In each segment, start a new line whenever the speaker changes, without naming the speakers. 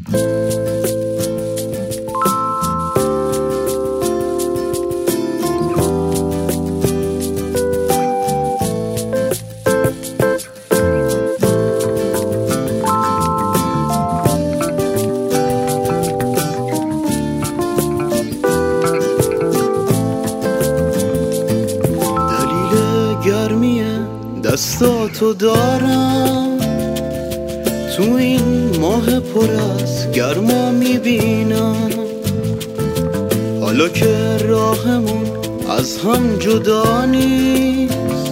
دستاتو دارم تو این ماه پر از گرما میبینم، حالا که راهمون از هم جدا نیست،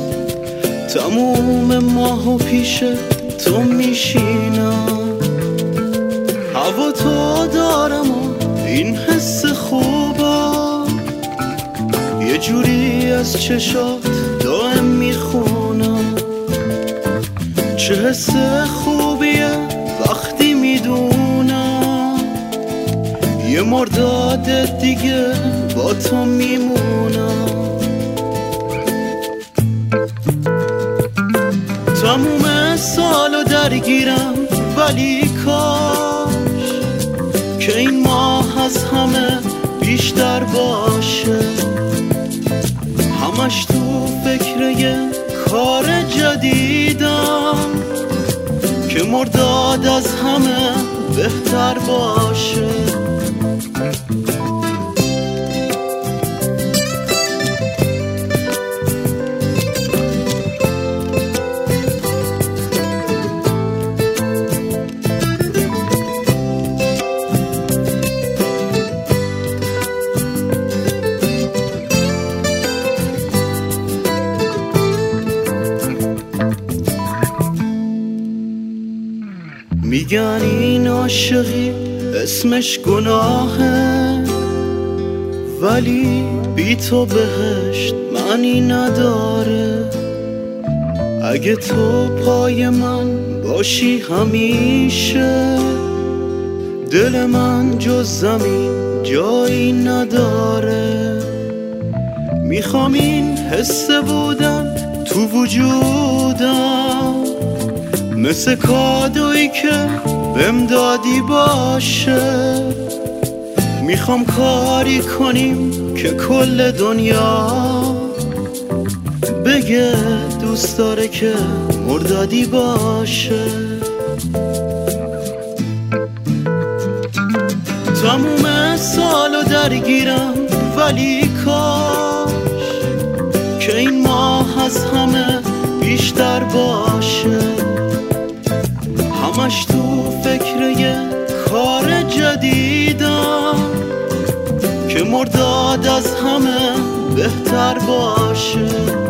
تموم ماهو پیش تو میشینم. هوا تو دارم و این حس خوبا یه جوری از چشات دائم میخونم. چه حس خوبیه وقتی میدونم یه مرداد دیگه با تو میمونم. تموم سالو درگیرم ولی کاش که این ماه از همه بیشتر باشه. همش تو فکر یه کار جدیدم که مرداد از همه بهتر باشه. میگن این عاشقی اسمش گناهه، ولی بی تو بهشت معنی نداره. اگه تو پای من باشی همیشه، دل من جز زمین جایی نداره. میخوام این حس بودن تو وجودم مثل کادویی که بهم دادی باشه. میخوام کاری کنیم که کل دنیا بگه دوست داره که مردادی باشه. تموم سالو درگیرم ولی کاش که این ماه از همه بیشتر باشه. همش تو فکر یه کار جدیدم که مرداد از همه بهتر باشه.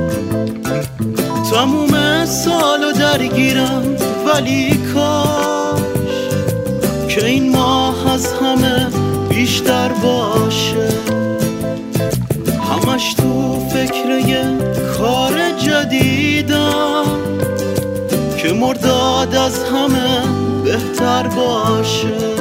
تموم سالو درگیرم ولی کاش که این ماه از همه بیشتر باشه. همش تو فکر یه کار جدیدم که مرداد از همه بهتر باشه.